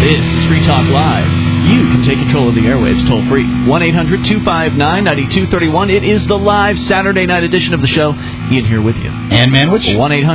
This is Free Talk Live. You can take control of the airwaves toll-free. 1-800-259-9231. It is the live Saturday night edition of the show. Ian here with you. And Manwich.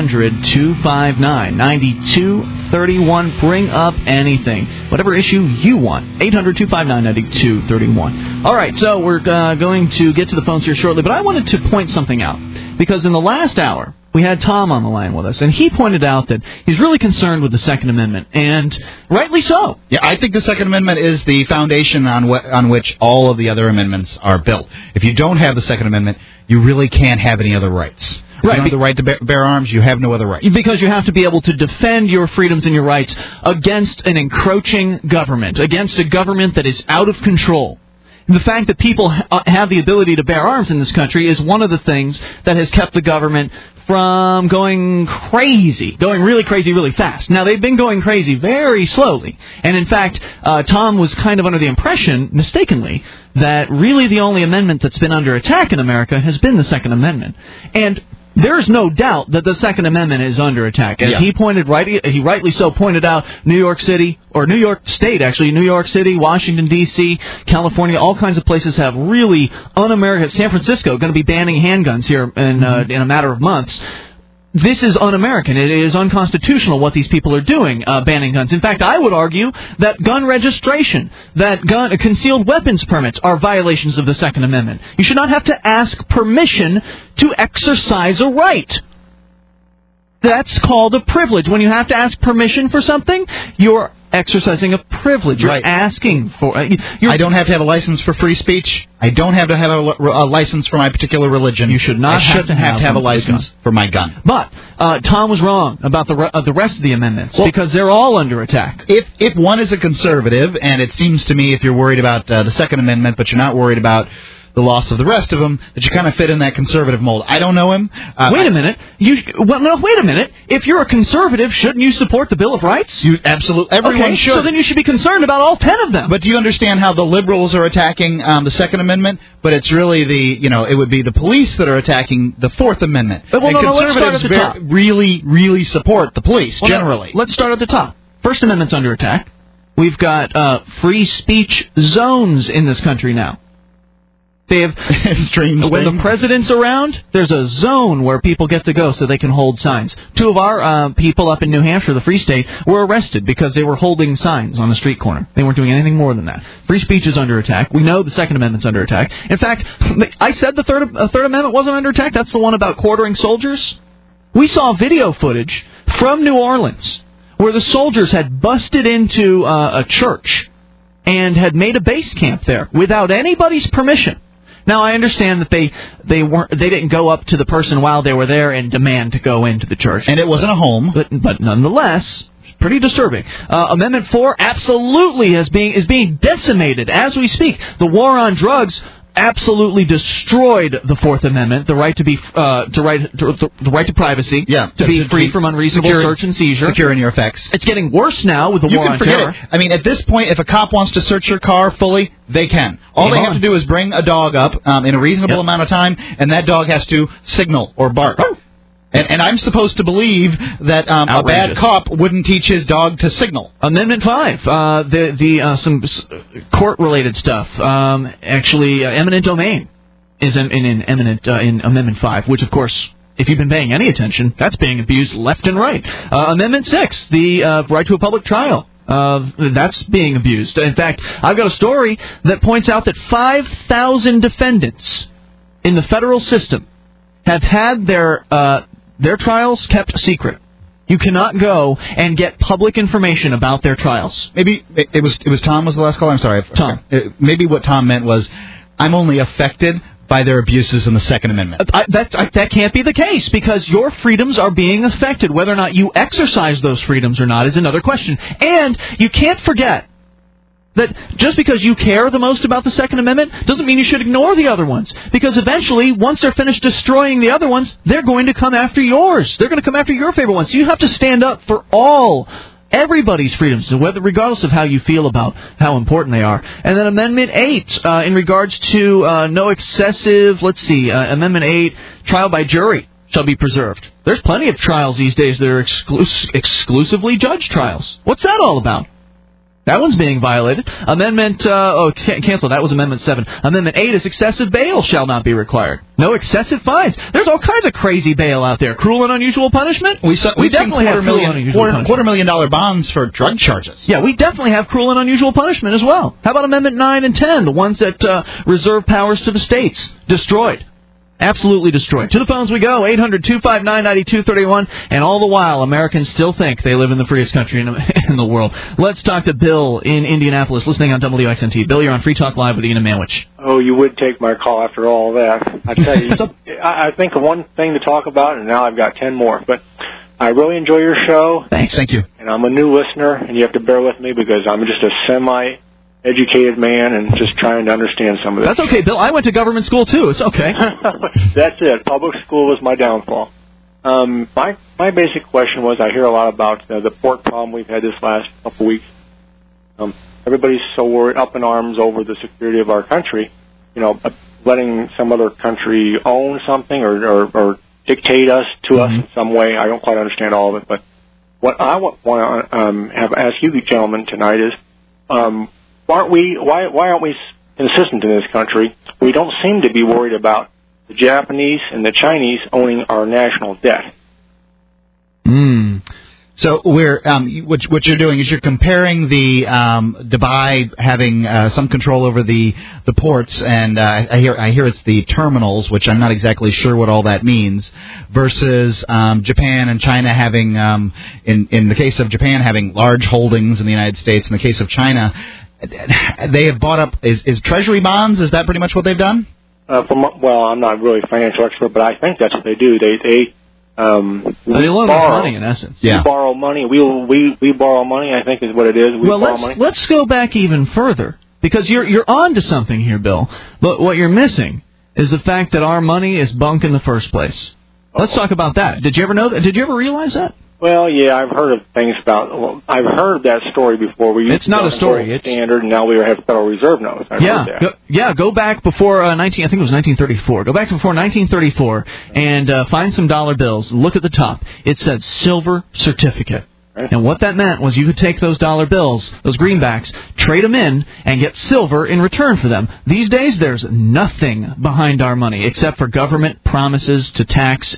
1-800-259-9231. Bring up anything. Whatever issue you want. 800-259-9231. All right, so we're going to get to the phones here shortly, but I wanted to point something out. Because in the last hour, we had Tom on the line with us, and he pointed out that he's really concerned with the Second Amendment, and rightly so. Yeah, I think the Second Amendment is the foundation on which all of the other amendments are built. If you don't have the Second Amendment, you really can't have any other rights. If you don't have the right to bear arms, you have no other rights. Because you have to be able to defend your freedoms and your rights against an encroaching government, against a government that is out of control. The fact that people have the ability to bear arms in this country is one of the things that has kept the government from going crazy, going really crazy really fast. Now, they've been going crazy very slowly. And, in fact, Tom was kind of under the impression, mistakenly, that really the only amendment that's been under attack in America has been the Second Amendment. And there's no doubt that the Second Amendment is under attack. As he rightly so pointed out, New York City, or New York State, actually, New York City, Washington, D.C., California, all kinds of places have really un-American. San Francisco going to be banning handguns here in a matter of months. This is un-American. It is unconstitutional what these people are doing, banning guns. In fact, I would argue that gun registration, that concealed weapons permits are violations of the Second Amendment. You should not have to ask permission to exercise a right. That's called a privilege. When you have to ask permission for something, you're exercising a privilege. You're asking for... I don't have to have a license for free speech. I don't have to have a license for my particular religion. You should not have to have a license for my gun. But Tom was wrong about the rest of the amendments, because they're all under attack. If one is a conservative, and it seems to me if you're worried about the Second Amendment, but you're not worried about the loss of the rest of them, that you kind of fit in that conservative mold. I don't know him. Wait a minute. Wait a minute. If you're a conservative, shouldn't you support the Bill of Rights? Absolutely. Everyone should. So then you should be concerned about all 10 of them. But do you understand how the liberals are attacking the Second Amendment? But it's really it would be the police that are attacking the Fourth Amendment. Conservatives really support the police, generally. Let's start at the top. First Amendment's under attack. We've got free speech zones in this country now. They have when the president's around, there's a zone where people get to go so they can hold signs. 2 of our people up in New Hampshire, the Free State, were arrested because they were holding signs on the street corner. They weren't doing anything more than that. Free speech is under attack. We know the Second Amendment's under attack. In fact, I said the Third Amendment wasn't under attack. That's the one about quartering soldiers. We saw video footage from New Orleans where the soldiers had busted into a church and had made a base camp there without anybody's permission. Now, I understand that they didn't go up to the person while they were there and demand to go into the church. And it wasn't a home. But nonetheless, pretty disturbing. Amendment 4 absolutely is being decimated as we speak. The war on drugs absolutely destroyed the Fourth Amendment, the right to be the right to privacy, to be free from unreasonable search and seizure, secure in your effects. It's getting worse now with the war on terror. I mean, at this point, if a cop wants to search your car fully, they can. All they have to do is bring a dog up in a reasonable amount of time, and that dog has to signal or bark. And I'm supposed to believe that a bad cop wouldn't teach his dog to signal. Amendment 5, some court-related stuff. Eminent domain is in Amendment 5, which, of course, if you've been paying any attention, that's being abused left and right. Amendment 6, the right to a public trial. That's being abused. In fact, I've got a story that points out that 5,000 defendants in the federal system have had their trials kept secret. You cannot go and get public information about their trials. Maybe it was Tom was the last call. I'm sorry, Tom. Maybe what Tom meant was, I'm only affected by their abuses in the Second Amendment. That can't be the case, because your freedoms are being affected. Whether or not you exercise those freedoms or not is another question. And you can't forget that just because you care the most about the Second Amendment doesn't mean you should ignore the other ones. Because eventually, once they're finished destroying the other ones, they're going to come after yours. They're going to come after your favorite ones. So you have to stand up for everybody's freedoms, regardless of how you feel about how important they are. And then Amendment 8, in regards to no excessive, Amendment 8, trial by jury shall be preserved. There's plenty of trials these days that are exclusively judge trials. What's that all about? That one's being violated. Amendment, cancel. That was Amendment 7. Amendment 8 is excessive bail shall not be required. No excessive fines. There's all kinds of crazy bail out there. Cruel and unusual punishment? We definitely have $250,000 bonds for drug charges. Yeah, we definitely have cruel and unusual punishment as well. How about Amendment 9 and 10, the ones that reserve powers to the states? Destroyed. Absolutely destroyed. To the phones we go, 800-259-9231, and all the while, Americans still think they live in the freest country in the world. Let's talk to Bill in Indianapolis, listening on WXNT. Bill, you're on Free Talk Live with Ian and Manwich. Oh, you would take my call after all that. I tell you, I think of one thing to talk about, and now I've got 10 more. But I really enjoy your show. Thanks. Thank you. And I'm a new listener, and you have to bear with me because I'm just a semi-educated man and just trying to understand some of this. That's okay, Bill. I went to government school, too. It's okay. That's it. Public school was my downfall. My basic question was, I hear a lot about the pork problem we've had this last couple weeks. Everybody's so worried, up in arms over the security of our country, letting some other country own something or dictate us to us in some way. I don't quite understand all of it, but what I want to ask you gentlemen tonight is, why aren't we consistent in this country? We don't seem to be worried about the Japanese and the Chinese owning our national debt. So we're what you're doing is you're comparing the Dubai having some control over the ports, and I hear it's the terminals, which I'm not exactly sure what all that means, versus Japan and China having in the case of Japan having large holdings in the United States. In the case of China, they have bought up is Treasury bonds. Is that pretty much what they've done? Well, I'm not really a financial expert, but I think that's what they do. They loan us money, in essence. Yeah. We borrow money. We borrow money, I think is what it is. Let's go back even further, because you're on to something here, Bill. But what you're missing is the fact that our money is bunk in the first place. Let's talk about that. Did you ever know that? Did you ever realize that? Well, yeah, I've heard of things about. Well, I've heard that story before. It's not a story. It's standard, and now we have Federal Reserve notes. I've heard that. Go back before I think it was 1934. Go back before 1934 and find some dollar bills. Look at the top. It said silver certificate. And what that meant was you could take those dollar bills, those greenbacks, trade them in, and get silver in return for them. These days, there's nothing behind our money except for government promises to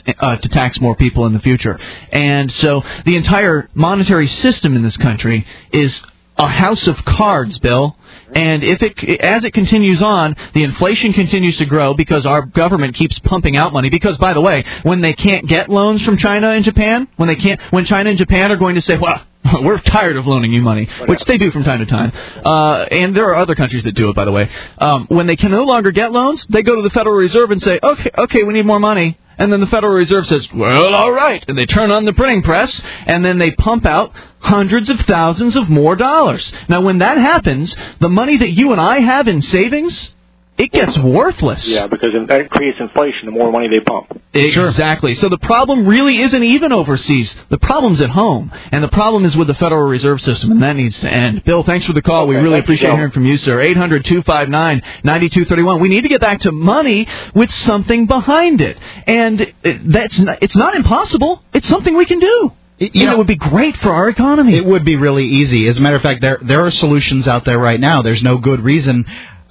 tax more people in the future. And so the entire monetary system in this country is a house of cards, Bill. And as it continues on, the inflation continues to grow because our government keeps pumping out money. Because, by the way, when they can't get loans from China and Japan, when China and Japan are going to say, well, we're tired of loaning you money, which they do from time to time. And there are other countries that do it, by the way. When they can no longer get loans, they go to the Federal Reserve and say, okay, we need more money. And then the Federal Reserve says, well, all right. And they turn on the printing press, and then they pump out hundreds of thousands of more dollars. Now, when that happens, the money that you and I have in savings, it gets worthless. Yeah, because that creates inflation the more money they pump. Exactly. So the problem really isn't even overseas. The problem's at home. And the problem is with the Federal Reserve System, and that needs to end. Bill, thanks for the call. We really appreciate hearing from you, sir. 800-259-9231. We need to get back to money with something behind it. And it's not impossible. It's something we can do. It would be great for our economy. It would be really easy. As a matter of fact, there are solutions out there right now. There's no good reason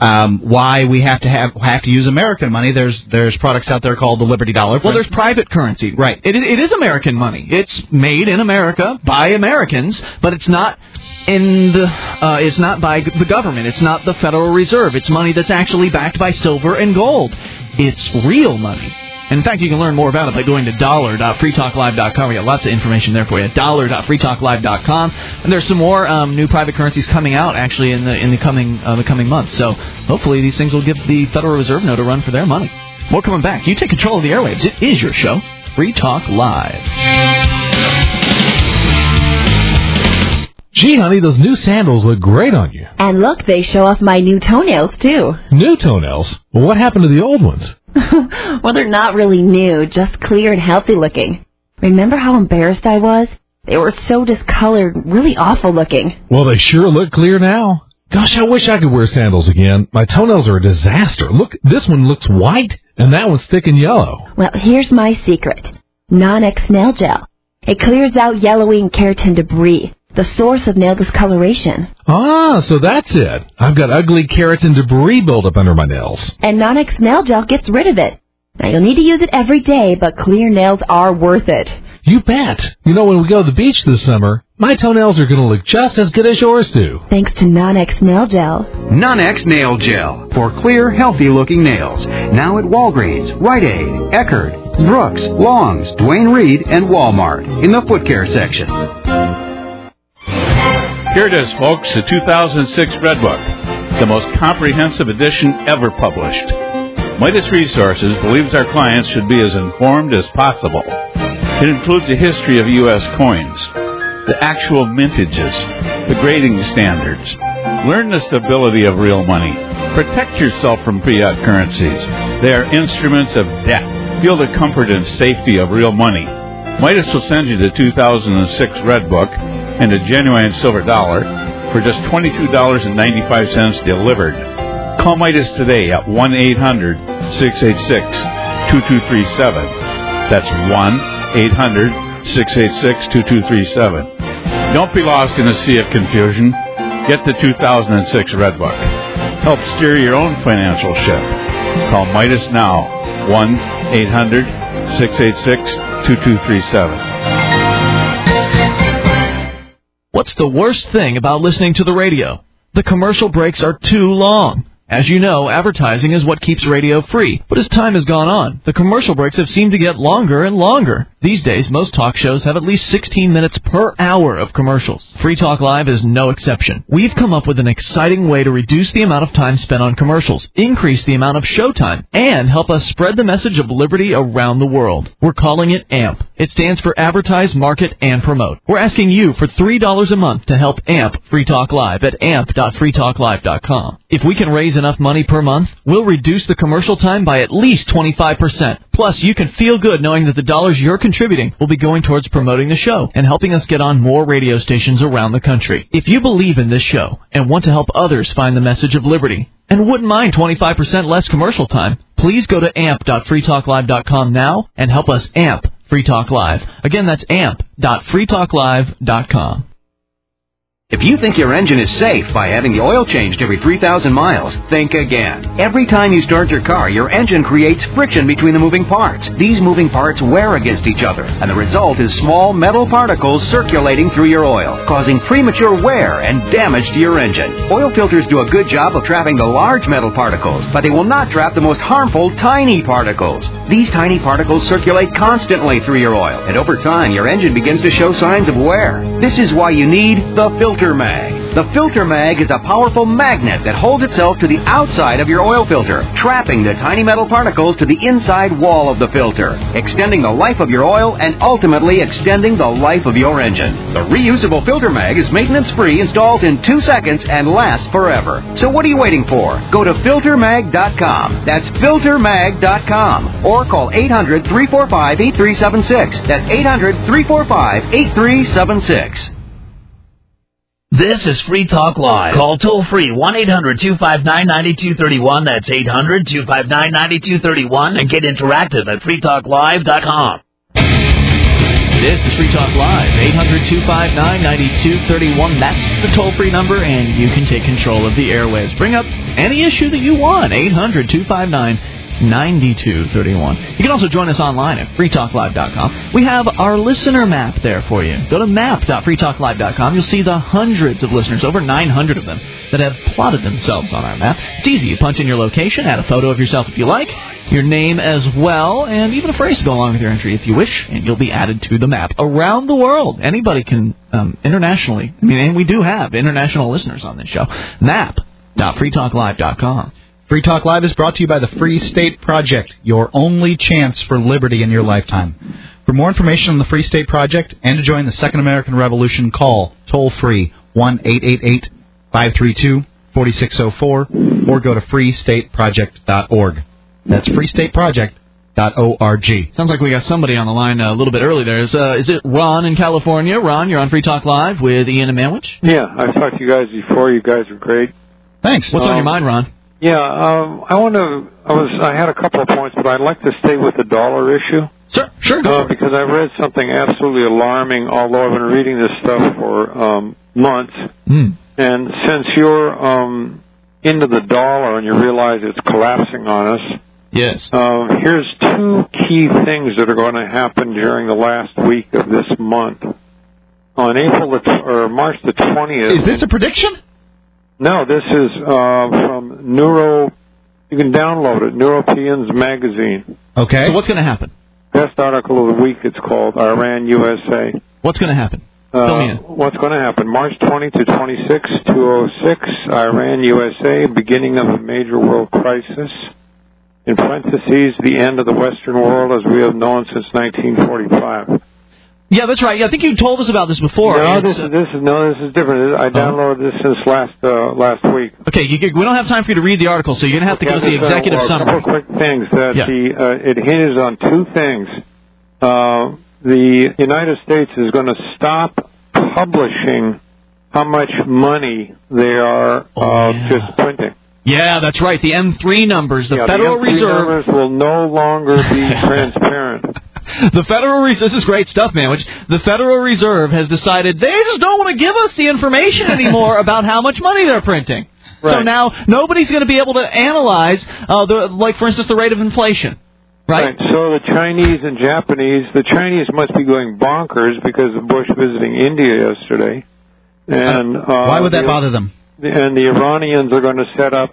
why we have to use American money. There's products out there called the Liberty Dollar. Well, there's private currency. Right. It is American money. It's made in America by Americans, but it's not it's not by the government. It's not the Federal Reserve. It's money that's actually backed by silver and gold. It's real money. In fact, you can learn more about it by going to dollar.freetalklive.com. We got lots of information there for you. Dollar.freetalklive.com. And there's some more new private currencies coming out actually in the coming months. So hopefully these things will give the Federal Reserve Note a run for their money. More coming back. You take control of the airwaves. It is your show, Free Talk Live. Gee, honey, those new sandals look great on you. And look, they show off my new toenails, too. New toenails? Well, what happened to the old ones? Well, they're not really new, just clear and healthy looking. Remember how embarrassed I was? They were so discolored, really awful looking. Well, they sure look clear now. Gosh, I wish I could wear sandals again. My toenails are a disaster. Look, this one looks white, and that one's thick and yellow. Well, here's my secret. Non-X Nail Gel. It clears out yellowing keratin debris, the source of nail discoloration. Ah, so that's it. I've got ugly keratin debris buildup under my nails. And Non-X Nail Gel gets rid of it. Now, you'll need to use it every day, but clear nails are worth it. You bet. You know, when we go to the beach this summer, my toenails are going to look just as good as yours do. Thanks to Non-X Nail Gel. Non-X Nail Gel for clear, healthy-looking nails. Now at Walgreens, Rite Aid, Eckerd, Brooks, Long's, Duane Reade, and Walmart in the foot care section. Here it is, folks, the 2006 Red Book, the most comprehensive edition ever published. Midas Resources believes our clients should be as informed as possible. It includes a history of U.S. coins, the actual mintages, the grading standards. Learn the stability of real money. Protect yourself from fiat currencies. They are instruments of debt. Feel the comfort and safety of real money. Midas will send you the 2006 Red Book and a genuine silver dollar for just $22.95 delivered. Call Midas today at 1-800-686-2237. That's 1-800-686-2237. Don't be lost in a sea of confusion. Get the 2006 Red Book. Help steer your own financial ship. Call Midas now, 1-800-686-2237. What's the worst thing about listening to the radio? The commercial breaks are too long. As you know, advertising is what keeps radio free. But as time has gone on, the commercial breaks have seemed to get longer and longer. These days, most talk shows have at least 16 minutes per hour of commercials. Free Talk Live is no exception. We've come up with an exciting way to reduce the amount of time spent on commercials, increase the amount of showtime, and help us spread the message of liberty around the world. We're calling it AMP. It stands for Advertise, Market, and Promote. We're asking you for $3 a month to help AMP Free Talk Live at amp.freetalklive.com. If we can raise enough money per month, we'll reduce the commercial time by at least 25%. Plus, you can feel good knowing that the dollars you're contributing will be going towards promoting the show and helping us get on more radio stations around the country. If you believe in this show and want to help others find the message of liberty and wouldn't mind 25% less commercial time, please go to amp.freetalklive.com now and help us amp Free Talk Live. Again, that's amp.freetalklive.com. If you think your engine is safe by having the oil changed every 3,000 miles, think again. Every time you start your car, your engine creates friction between the moving parts. These moving parts wear against each other, and the result is small metal particles circulating through your oil, causing premature wear and damage to your engine. Oil filters do a good job of trapping the large metal particles, but they will not trap the most harmful tiny particles. These tiny particles circulate constantly through your oil, and over time, your engine begins to show signs of wear. This is why you need the Filter Mag. The Filter Mag is a powerful magnet that holds itself to the outside of your oil filter, trapping the tiny metal particles to the inside wall of the filter, extending the life of your oil and ultimately extending the life of your engine. The reusable Filter Mag is maintenance-free, installs in 2 seconds, and lasts forever. So what are you waiting for? Go to filtermag.com. That's filtermag.com. Or call 800-345-8376. That's 800-345-8376. This is Free Talk Live. Call toll-free 1-800-259-9231. That's 800-259-9231. And get interactive at freetalklive.com. This is Free Talk Live, 800-259-9231. That's the toll-free number, and you can take control of the airwaves. Bring up any issue that you want, 800-259-9231. You can also join us online at freetalklive.com. We have our listener map there for you. Go to map.freetalklive.com. You'll see the hundreds of listeners, over 900 of them, that have plotted themselves on our map. It's easy. You punch in your location, add a photo of yourself if you like, your name as well, and even a phrase to go along with your entry if you wish, and you'll be added to the map. Around the world, anybody can, internationally, and we do have international listeners on this show, map.freetalklive.com. Free Talk Live is brought to you by the Free State Project, your only chance for liberty in your lifetime. For more information on the Free State Project and to join the Second American Revolution, call toll-free 1-888-532-4604 or go to freestateproject.org. That's freestateproject.org. Sounds like we got somebody on the line a little bit early there. Is it Ron in California? Ron, you're on Free Talk Live with Ian and Manwich? Yeah, I've talked to you guys before. You guys are great. Thanks. What's on your mind, Ron? Yeah, I had a couple of points, but I'd like to stay with the dollar issue. Sure. Go for it. Because I read something absolutely alarming, although I've been reading this stuff for months. And since you're into the dollar and you realize it's collapsing on us, yes. Here's two key things that are going to happen during the last week of this month. On March the 20th. Is this a prediction? No, this is from Neuro. You can download it, Neuropeans Magazine. Okay. So what's going to happen? Best article of the week, it's called, Iran, USA. What's going to happen? Fill me in. What's going to happen? March 20 to 26, 2006, Iran, USA, beginning of a major world crisis. In parentheses, the end of the Western world as we have known since 1945. Yeah, that's right. Yeah, I think you told us about this before. No, this is different. I downloaded this since last week. Okay, we don't have time for you to read the article, so you're going to have to give us the executive summary. A couple quick things. It hinges on two things. The United States is going to stop publishing how much money they are just printing. Yeah, that's right. The M3 numbers, the Federal Reserve. The M3 numbers will no longer be transparent. The Federal Reserve, this is great stuff, man, which the Federal Reserve has decided they just don't want to give us the information anymore about how much money they're printing. Right. So now nobody's going to be able to analyze, for instance, the rate of inflation. Right? So the Chinese and Japanese, the Chinese must be going bonkers because of Bush visiting India yesterday. And why would that bother them? And the Iranians are going to set up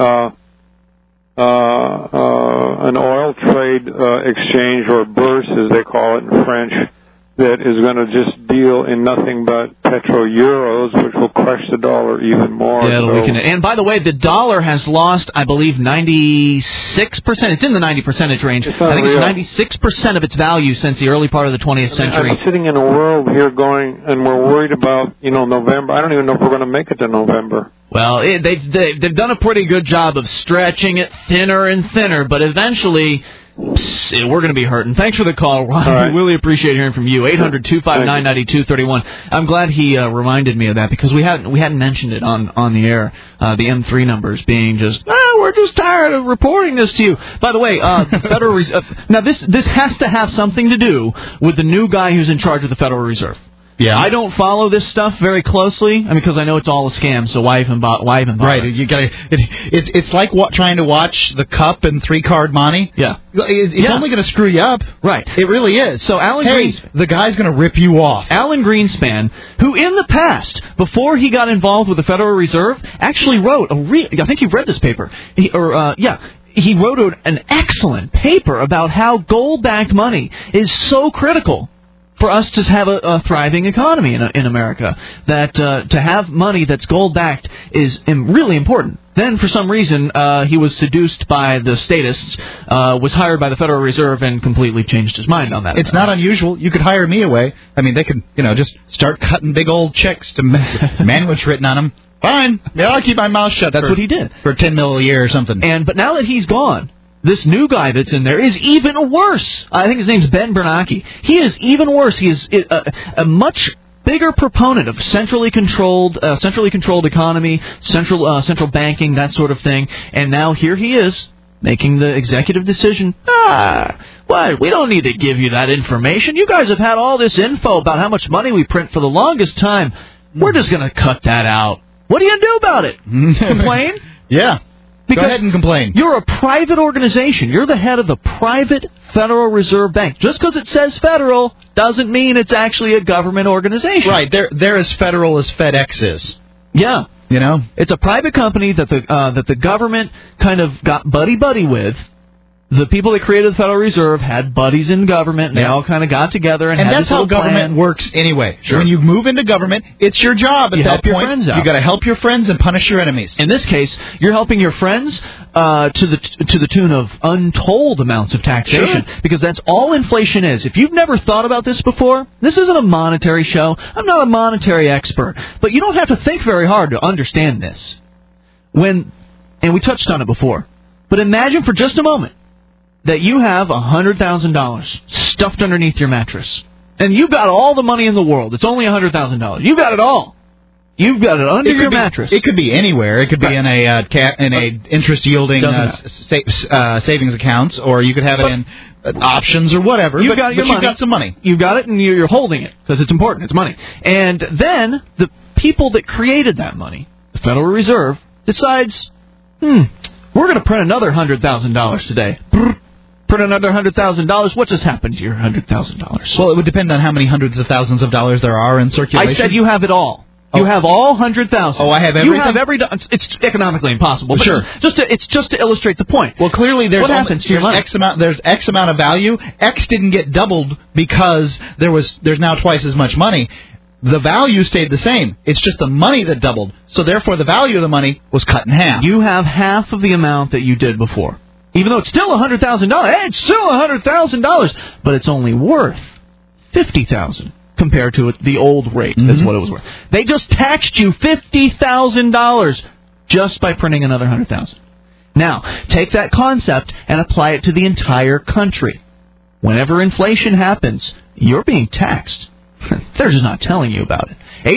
an oil trade exchange, or bourse as they call it in French, that is going to just deal in nothing but petro-euros, which will crush the dollar even more. Yeah, it'll weaken it. And by the way, the dollar has lost, I believe, 96%. It's in the 90% range. I think it's 96% of its value since the early part of the 20th century. I'm sitting in a world here going, and we're worried about, November. I don't even know if we're going to make it to November. Well, they've done a pretty good job of stretching it thinner and thinner, but eventually we're going to be hurting. Thanks for the call, Ron. Right. We really appreciate hearing from you. 800-259-9231. I'm glad he reminded me of that because we hadn't mentioned it on the air. The M3 numbers being just, we're just tired of reporting this to you. By the way, the Federal Reserve. Now this has to have something to do with the new guy who's in charge of the Federal Reserve. Yeah, I don't follow this stuff very closely. because I know it's all a scam. So why even bother? Right, you got it's like trying to watch the Cup and 3-card money. Yeah, it's only going to screw you up. Right, it really is. So Greenspan, the guy's going to rip you off. Alan Greenspan, who in the past, before he got involved with the Federal Reserve, actually wrote I think you've read this paper. He wrote an excellent paper about how gold-backed money is so critical for us to have a thriving economy in America, that to have money that's gold-backed is really important. Then, for some reason, he was seduced by the statists, was hired by the Federal Reserve, and completely changed his mind on that. It's not unusual. You could hire me away. They could, just start cutting big old checks to man what's written on them. Fine. Yeah, I'll keep my mouth shut. That's what he did. For $10 million a year or something. But now that he's gone, this new guy that's in there is even worse. I think his name's Ben Bernanke. He is even worse. He is a much bigger proponent of centrally controlled economy, central banking, that sort of thing. And now here he is making the executive decision. What? We don't need to give you that information. You guys have had all this info about how much money we print for the longest time. We're just going to cut that out. What are you going to do about it? Complain? Yeah. Because go ahead and complain. You're a private organization. You're the head of the private Federal Reserve Bank. Just because it says federal doesn't mean it's actually a government organization. Right. They're as federal as FedEx is. Yeah. It's a private company that the government kind of got buddy-buddy with. The people that created the Federal Reserve had buddies in government, and they all kind of got together and had that's this how government works anyway. Sure. When you move into government, it's your job at that point. You got to help your friends and punish your enemies. In this case, you're helping your friends to the tune of untold amounts of taxation, because that's all inflation is. If you've never thought about this before, this isn't a monetary show. I'm not a monetary expert, but you don't have to think very hard to understand this. And we touched on it before, but imagine for just a moment that you have $100,000 stuffed underneath your mattress. And you've got all the money in the world. It's only $100,000. You've got it all. You've got it under your mattress. It could be anywhere. It could be in a interest yielding savings accounts, or you could have it in options or whatever. You've got some money. You've got it, and you're holding it because it's important. It's money. And then the people that created that money, the Federal Reserve, decides, we're going to print another $100,000 today. Print another $100,000. What just happened to your $100,000? Well, it would depend on how many hundreds of thousands of dollars there are in circulation. I said you have it all. You have all 100,000. Oh, I have everything? You have every... It's economically impossible. But sure. It's just to illustrate the point. Well, clearly there's X amount of value. X didn't get doubled because there's now twice as much money. The value stayed the same. It's just the money that doubled. So therefore the value of the money was cut in half. You have half of the amount that you did before. Even though it's still $100,000. Hey, it's still $100,000. But it's only worth $50,000. Compared to the old rate, is what it was worth. They just taxed you $50,000 just by printing another $100,000. Now, take that concept and apply it to the entire country. Whenever inflation happens, you're being taxed. They're just not telling you about it.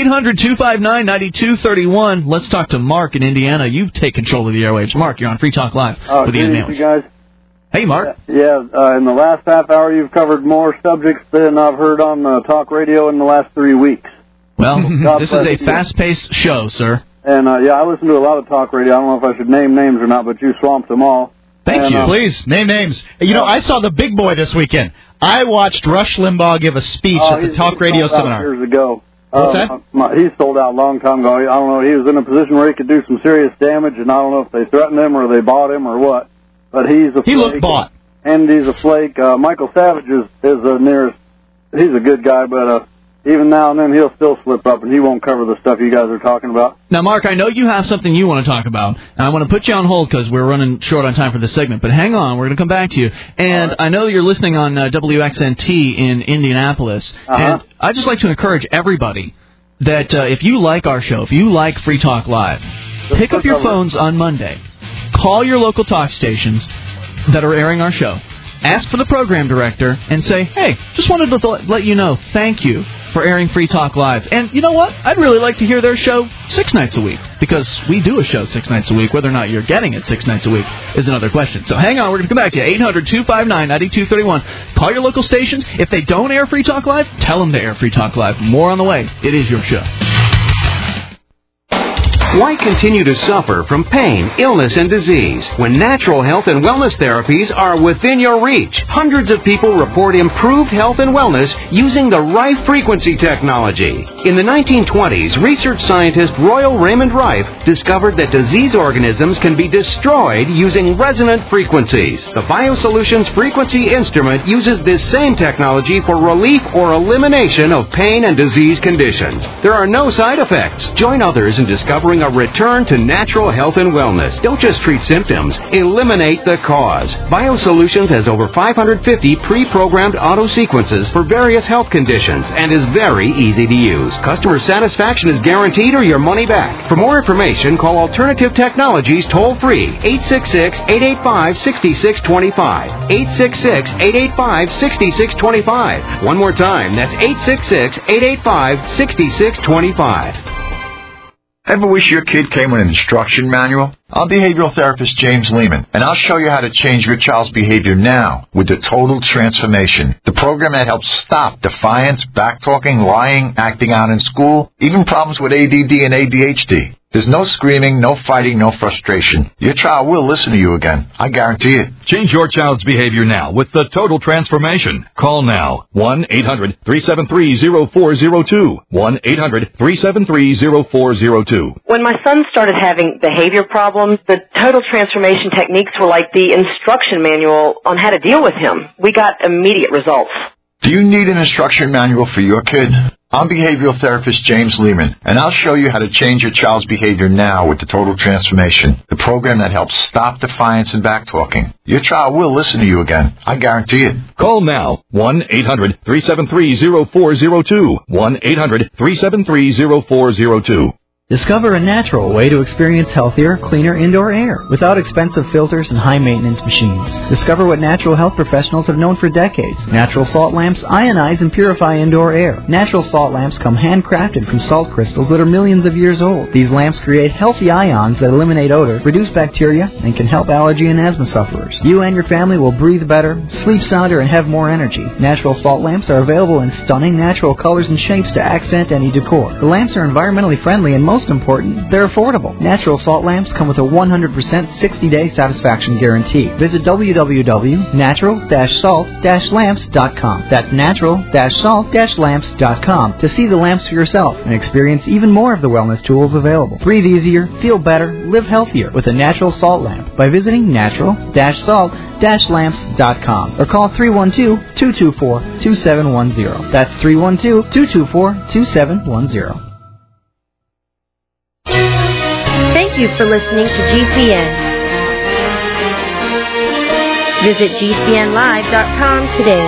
800-259-9231. Let's talk to Mark in Indiana. You take control of the airwaves. Mark, you're on Free Talk Live with Ian Mailers. Guys. Hey, Mark. Yeah, in the last half hour, you've covered more subjects than I've heard on talk radio in the last 3 weeks. Well, this is a fast-paced show, sir. And, I listen to a lot of talk radio. I don't know if I should name names or not, but you swamped them all. Thank you. Please, name names. You know, I saw the big boy this weekend. I watched Rush Limbaugh give a speech at the talk radio seminar. Years ago. What's that? He sold out a long time ago. I don't know. He was in a position where he could do some serious damage, and I don't know if they threatened him or they bought him or what. But he looked bought. And he's a flake. Michael Savage is the nearest. He's a good guy, but even now and then he'll still slip up, and he won't cover the stuff you guys are talking about. Now, Mark, I know you have something you want to talk about, and I want to put you on hold because we're running short on time for this segment. But hang on, we're going to come back to you. And right. I know you're listening on WXNT in Indianapolis, and I'd just like to encourage everybody that if you like our show, if you like Free Talk Live, pick up your phones on Monday, call your local talk stations that are airing our show, ask for the program director, and say, hey, just wanted to let you know, thank you for airing Free Talk Live. And you know what? I'd really like to hear their show 6 nights a week, because we do a show 6 nights a week. Whether or not you're getting it 6 nights a week is another question. So hang on, we're going to come back to you. 800-259-9231. Call your local stations. If they don't air Free Talk Live, tell them to air Free Talk Live. More on the way. It is your show. Why continue to suffer from pain, illness, and disease when natural health and wellness therapies are within your reach? Hundreds of people report improved health and wellness using the Rife frequency technology. In the 1920s, research scientist Royal Raymond Rife discovered that disease organisms can be destroyed using resonant frequencies. The BioSolutions frequency instrument uses this same technology for relief or elimination of pain and disease conditions. There are no side effects. Join others in discovering a return to natural health and wellness. Don't just treat symptoms. Eliminate the cause. BioSolutions has over 550 pre-programmed auto sequences for various health conditions and is very easy to use. Customer satisfaction is guaranteed or your money back. For more information, call Alternative Technologies toll-free 866-885-6625. 866-885-6625. One more time, that's 866-885-6625. Ever wish your kid came with an instruction manual? I'm behavioral therapist James Lehman, and I'll show you how to change your child's behavior now with the Total Transformation, the program that helps stop defiance, backtalking, lying, acting out in school, even problems with ADD and ADHD. There's no screaming, no fighting, no frustration. Your child will listen to you again. I guarantee it. Change your child's behavior now with the Total Transformation. Call now. 1-800-373-0402. 1-800-373-0402. When my son started having behavior problems, the Total Transformation techniques were like the instruction manual on how to deal with him. We got immediate results. Do you need an instruction manual for your kid? I'm behavioral therapist James Lehman, and I'll show you how to change your child's behavior now with the Total Transformation, the program that helps stop defiance and backtalking. Your child will listen to you again. I guarantee it. Call now. 1-800-373-0402. 1-800-373-0402. Discover a natural way to experience healthier, cleaner indoor air without expensive filters and high-maintenance machines. Discover what natural health professionals have known for decades. Natural salt lamps ionize and purify indoor air. Natural salt lamps come handcrafted from salt crystals that are millions of years old. These lamps create healthy ions that eliminate odor, reduce bacteria, and can help allergy and asthma sufferers. You and your family will breathe better, sleep sounder, and have more energy. Natural salt lamps are available in stunning natural colors and shapes to accent any decor. The lamps are environmentally friendly and most important, they're affordable. Natural salt lamps come with a 100% 60-day satisfaction guarantee. Visit www.natural-salt-lamps.com. That's natural-salt-lamps.com to see the lamps for yourself and experience even more of the wellness tools available. Breathe easier, feel better, live healthier with a natural salt lamp by visiting natural-salt-lamps.com or call 312-224-2710. That's 312-224-2710. Thank you for listening to GCN. Visit GCNlive.com today.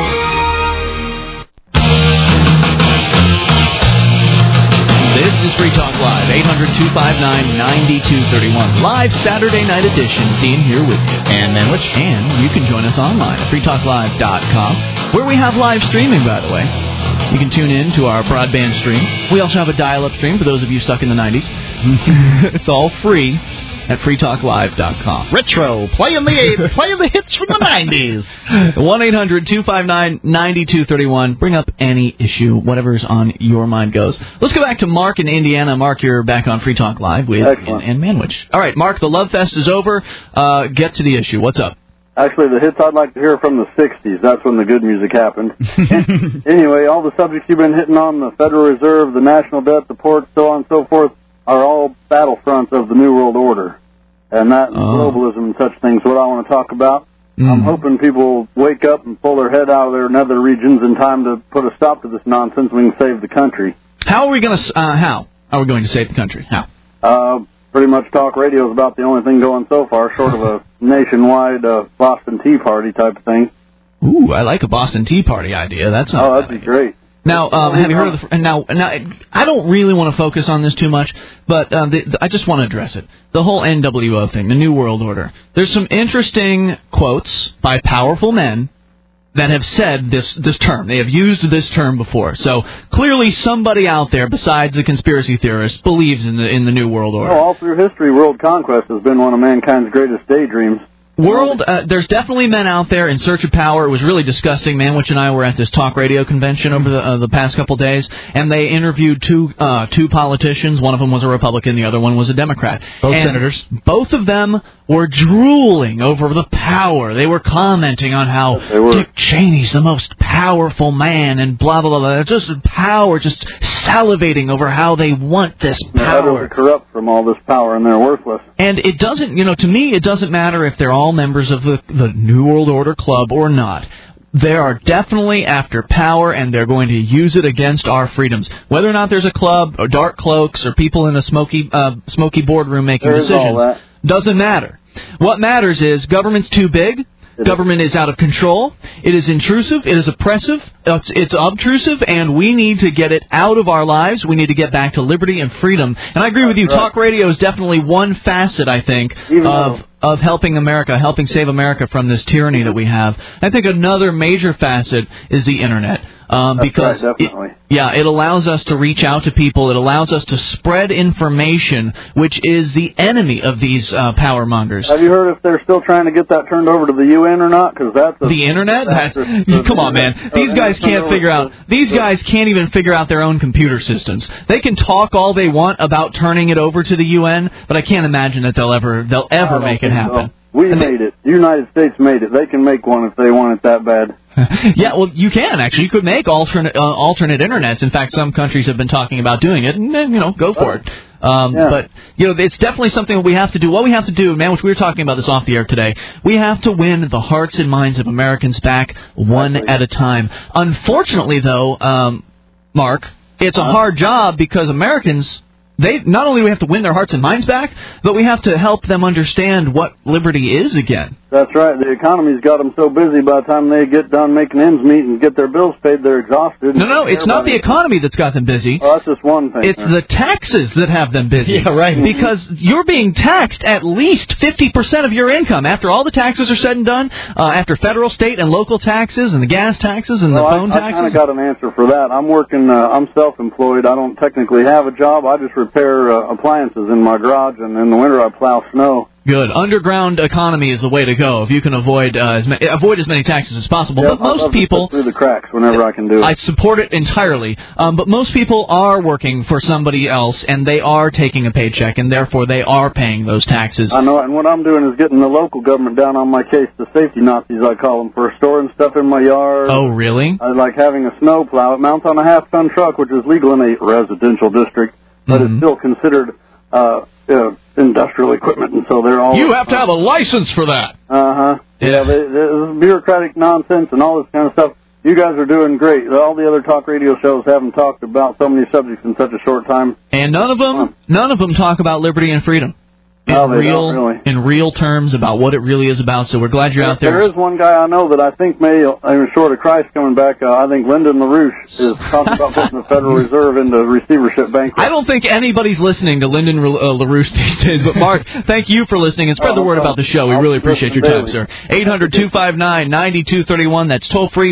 This is Free Talk Live, 800-259-9231. Live Saturday night edition. Dean here with you. And Manwich. And you can join us online at freetalklive.com, where we have live streaming, by the way. You can tune in to our broadband stream. We also have a dial-up stream for those of you stuck in the 90s. It's all free at freetalklive.com. Retro, playing the hits from the 90s. 1-800-259-9231. Bring up any issue, whatever's on your mind goes. Let's go back to Mark in Indiana. Mark, you're back on Free Talk Live with and Manwich. All right, Mark, the Love Fest is over. Get to the issue. What's up? Actually, the hits I'd like to hear from the 60s. That's when the good music happened. Anyway, all the subjects you've been hitting on, the Federal Reserve, the national debt, the ports, so on and so forth, are all battlefronts of the New World Order. And that globalism and such things, what I want to talk about. I'm hoping people wake up and pull their head out of their nether regions in time to put a stop to this nonsense. We can save the country. How are we going to save the country? How? Pretty much talk radio is about the only thing going so far, short of a nationwide Boston Tea Party type of thing. Ooh, I like a Boston Tea Party idea. That'd be great. Now, have you heard of now, I don't really want to focus on this too much, but I just want to address it. The whole NWO thing, the New World Order. There's some interesting quotes by powerful men that have said this term. They have used this term before. So clearly somebody out there besides the conspiracy theorists believes in the New World Order. All through history, world conquest has been one of mankind's greatest daydreams. There's definitely men out there in search of power. It was really disgusting. Manwich and I were at this talk radio convention over the past couple days, and they interviewed two politicians. One of them was a Republican, the other one was a Democrat. Both senators. Both of them were drooling over the power. They were commenting on how Dick Cheney's the most powerful man and blah, blah, blah. Just power, just salivating over how they want this power. They're corrupt from all this power, and they're worthless. And it doesn't, to me, it doesn't matter if they're all members of the New World Order Club or not. They are definitely after power, and they're going to use it against our freedoms. Whether or not there's a club or dark cloaks or people in a smoky boardroom making decisions, doesn't matter. What matters is government's too big. Government is out of control. It is intrusive. It is oppressive. It's obtrusive, and we need to get it out of our lives. We need to get back to liberty and freedom. And I agree with you. Talk radio is definitely one facet, I think, of helping America, helping save America from this tyranny that we have. I think another major facet is the Internet. Because it allows us to reach out to people. It allows us to spread information, which is the enemy of these power mongers. Have you heard if they're still trying to get that turned over to the UN or not? Because that's the Internet. Come on, man. These guys can't figure out. These guys can't even figure out their own computer systems. They can talk all they want about turning it over to the UN, but I can't imagine that they'll ever make it happen. We made it. The United States made it. They can make one if they want it that bad. Yeah, well, you can, actually. You could make alternate internets. In fact, some countries have been talking about doing it, and, go for it. But, it's definitely something that we have to do. What we have to do, man, which we were talking about this off the air today, we have to win the hearts and minds of Americans back one at a time. Unfortunately, though, Mark, it's a hard job because Americans... Not only do we have to win their hearts and minds back, but we have to help them understand what liberty is again. That's right. The economy's got them so busy by the time they get done making ends meet and get their bills paid, they're exhausted. No, it's not the economy that's got them busy. Well, that's just one thing. It's the taxes that have them busy. Yeah, right. Because you're being taxed at least 50% of your income. After all the taxes are said and done, after federal, state, and local taxes, and the gas taxes, and the phone taxes. I kind of got an answer for that. I'm working, I'm self-employed. I don't technically have a job. I just repair appliances in my garage, and in the winter I plow snow. Good. Underground economy is the way to go if you can avoid as many taxes as possible. Yeah, but most people through the cracks whenever I can do it. I support it entirely. But most people are working for somebody else, and they are taking a paycheck, and therefore they are paying those taxes. I know, and what I'm doing is getting the local government down on my case, the safety Nazis I call them, for storing stuff in my yard. Oh, really? I like having a snow plow. It mounts on a half-ton truck, which is legal in a residential district, but it's still considered industrial equipment, and so they're all... You have to have a license for that. Uh-huh. Yeah, there's bureaucratic nonsense and all this kind of stuff. You guys are doing great. All the other talk radio shows haven't talked about so many subjects in such a short time. And none of them talk about liberty and freedom. In real terms about what it really is about, so we're glad you're out there. There is one guy I know that I think short of Christ coming back, I think Lyndon LaRouche is talking about putting the Federal Reserve into receivership bank. I don't think anybody's listening to Lyndon LaRouche these days, but Mark, thank you for listening, and spread the word about the show. We really appreciate your time, sir. 800-259-9231, that's toll-free,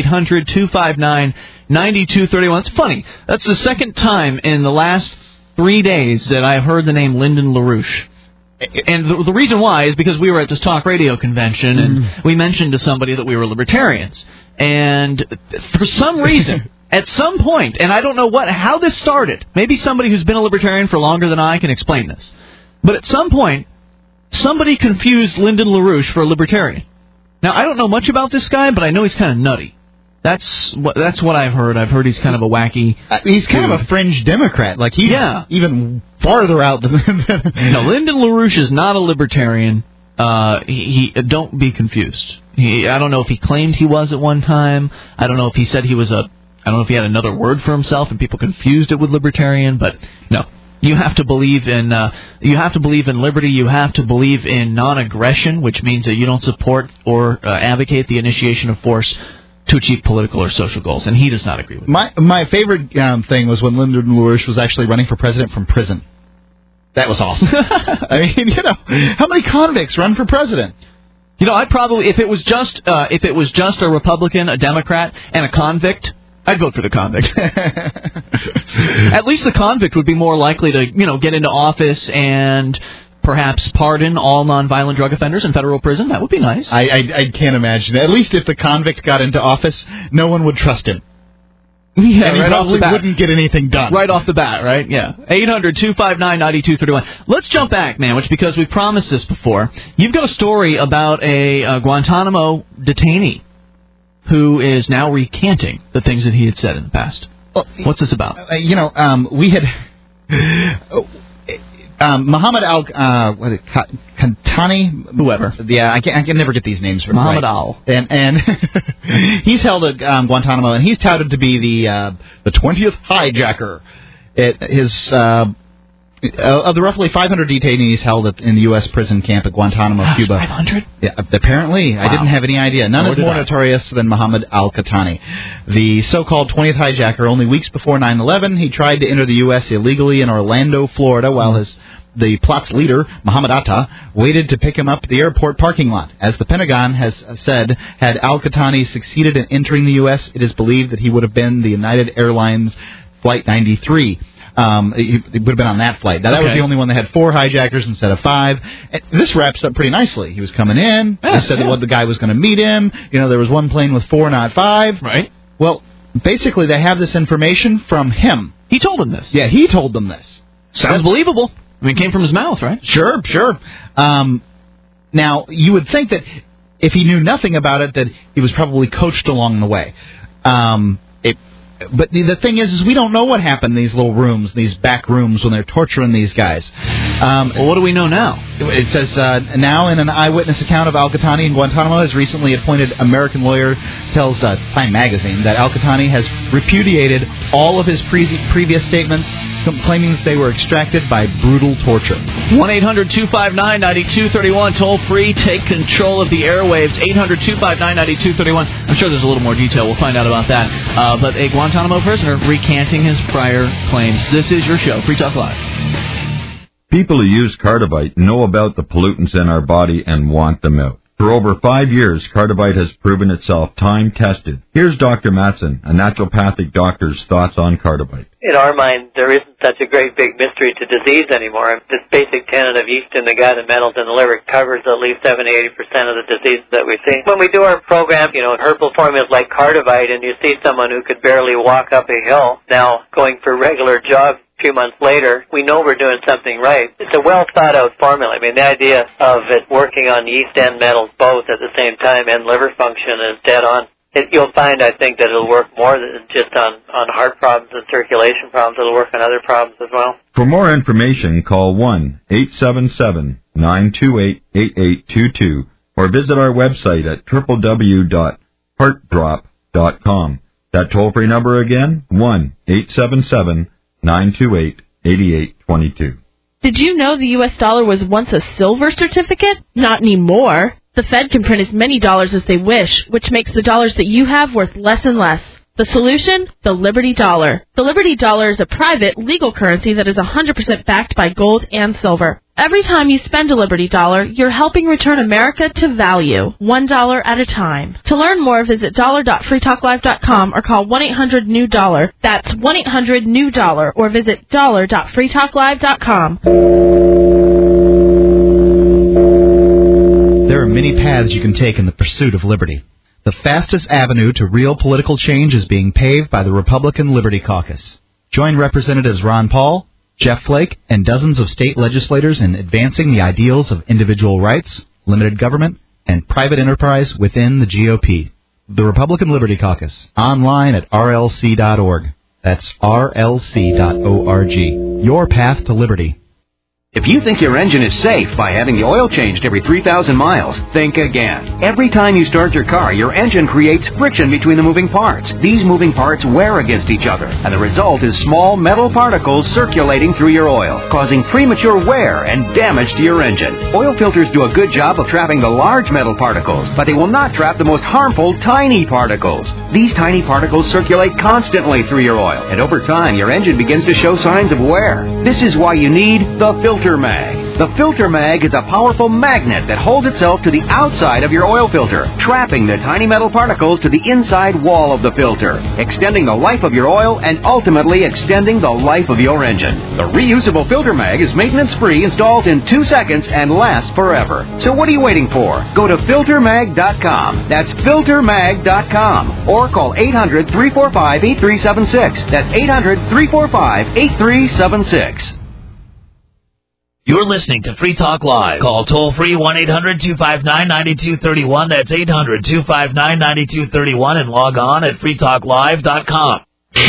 1-800-259-9231. It's funny, that's the second time in the last 3 days that I've heard the name Lyndon LaRouche. And the reason why is because we were at this talk radio convention, and we mentioned to somebody that we were libertarians. And for some reason, at some point, and I don't know how this started, maybe somebody who's been a libertarian for longer than I can explain this, but at some point, somebody confused Lyndon LaRouche for a libertarian. Now, I don't know much about this guy, but I know he's kind of nutty. That's what I've heard. I've heard he's kind of a wacky... he's kind of a fringe Democrat. Like, he's even farther out than... No, Lyndon LaRouche is not a libertarian. Don't be confused. I don't know if he claimed he was at one time. I don't know if he said he was I don't know if he had another word for himself and people confused it with libertarian, but no. You have to believe in liberty. You have to believe in non-aggression, which means that you don't support or advocate the initiation of force to achieve political or social goals, and he does not agree with that. My favorite thing was when Lyndon LaRouche was actually running for president from prison. That was awesome. I mean, how many convicts run for president? I'd probably, if it was just a Republican, a Democrat, and a convict, I'd vote for the convict. At least the convict would be more likely to, get into office and perhaps pardon all nonviolent drug offenders in federal prison. That would be nice. I can't imagine. At least if the convict got into office, no one would trust him. Yeah, and he probably wouldn't get anything done. Right off the bat, right? Yeah. 800-259-9231. Let's jump back, man, because we promised this before. You've got a story about a Guantanamo detainee who is now recanting the things that he had said in the past. What's this about? We had... Muhammad al-Qahtani, whoever. Yeah, I can never get these names right. Muhammad al. And he's held at Guantanamo, and he's touted to be the 20th hijacker. Of the roughly 500 detainees held in the U.S. prison camp at Guantanamo, Cuba. 500? Yeah, apparently. Wow. I didn't have any idea. None is more notorious than Muhammad al-Qahtani. The so-called 20th hijacker, only weeks before 9/11, he tried to enter the U.S. illegally in Orlando, Florida, while the plot's leader, Muhammad Atta, waited to pick him up at the airport parking lot. As the Pentagon has said, had al-Qahtani succeeded in entering the U.S., it is believed that he would have been the United Airlines Flight 93. He would have been on that flight. Now, that was the only one that had 4 hijackers instead of 5. And this wraps up pretty nicely. He was coming in. They said that the guy was going to meet him. There was one plane with 4, not 5. Right. Well, basically, they have this information from him. He told them this. Yeah, he told them this. Sounds believable. I mean, it came from his mouth, right? Sure. Now, you would think that if he knew nothing about it, that he was probably coached along the way. But the thing is we don't know what happened in these little rooms, these back rooms, when they're torturing these guys. Well, what do we know now? It says, now in an eyewitness account of al-Qahtani in Guantanamo, his recently appointed American lawyer tells Time magazine that al-Qahtani has repudiated all of his previous statements. He claiming that they were extracted by brutal torture. 1-800-259-9231, toll free, take control of the airwaves, 800-259-9231. I'm sure there's a little more detail. We'll find out about that. But a Guantanamo prisoner recanting his prior claims. This is your show, Free Talk Live. People who use Cardivite know about the pollutants in our body and want them out. For over 5 years, Cardivite has proven itself time-tested. Here's Dr. Matson, a naturopathic doctor's thoughts on Cardivite. In our mind, there isn't such a great big mystery to disease anymore. This basic tenet of yeast in the gut and metals in the liver covers at least 70-80% of the diseases that we see. When we do our program, herbal formulas like Cardivite, and you see someone who could barely walk up a hill now going for regular jogs, few months later, we know we're doing something right. It's a well-thought-out formula. I mean, the idea of it working on yeast and metals both at the same time and liver function is dead on. You'll find, I think, that it'll work more than just on heart problems and circulation problems. It'll work on other problems as well. For more information, call 1-877-928-8822 or visit our website at www.heartdrop.com. That toll-free number again, 1-877-928-8822. Did you know the U.S. dollar was once a silver certificate? Not anymore. The Fed can print as many dollars as they wish, which makes the dollars that you have worth less and less. The solution? The Liberty Dollar. The Liberty Dollar is a private, legal currency that is 100% backed by gold and silver. Every time you spend a Liberty Dollar, you're helping return America to value, $1 at a time. To learn more, visit dollar.freetalklive.com or call 1-800-NEW-DOLLAR. That's 1-800-NEW-DOLLAR or visit dollar.freetalklive.com. There are many paths you can take in the pursuit of liberty. The fastest avenue to real political change is being paved by the Republican Liberty Caucus. Join Representatives Ron Paul, Jeff Flake, and dozens of state legislators in advancing the ideals of individual rights, limited government, and private enterprise within the GOP. The Republican Liberty Caucus, online at rlc.org. That's rlc.org. Your path to liberty. If you think your engine is safe by having the oil changed every 3,000 miles, think again. Every time you start your car, your engine creates friction between the moving parts. These moving parts wear against each other, and the result is small metal particles circulating through your oil, causing premature wear and damage to your engine. Oil filters do a good job of trapping the large metal particles, but they will not trap the most harmful tiny particles. These tiny particles circulate constantly through your oil, and over time, your engine begins to show signs of wear. This is why you need the Filter Mag. The Filter Mag is a powerful magnet that holds itself to the outside of your oil filter, trapping the tiny metal particles to the inside wall of the filter, extending the life of your oil and ultimately extending the life of your engine. The reusable Filter Mag is maintenance-free, installs in 2 seconds, and lasts forever. So what are you waiting for? Go to FilterMag.com. That's FilterMag.com. Or call 800-345-8376. That's 800-345-8376. You're listening to Free Talk Live. Call toll-free 1-800-259-9231. That's 800-259-9231 and log on at freetalklive.com.